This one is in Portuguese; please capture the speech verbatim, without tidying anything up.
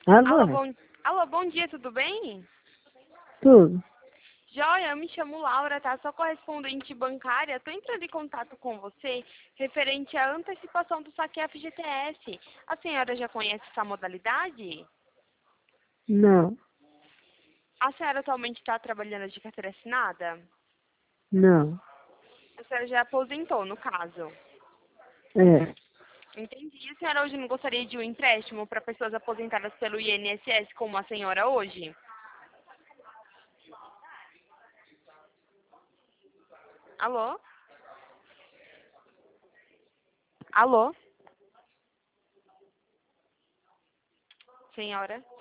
Alô, Alô? bom, alô, bom dia, tudo bem? Tudo? Joia, eu me chamo Laura, tá? Sou correspondente bancária. Tô entrando em contato com você referente à antecipação do saque F G T S. A senhora já conhece essa modalidade? Não, A senhora atualmente está trabalhando de carteira assinada? não. A senhora já aposentou, no caso. É, Entendi. A senhora hoje não gostaria de um empréstimo para pessoas aposentadas pelo I N S S como a senhora hoje? Alô? Alô? Senhora?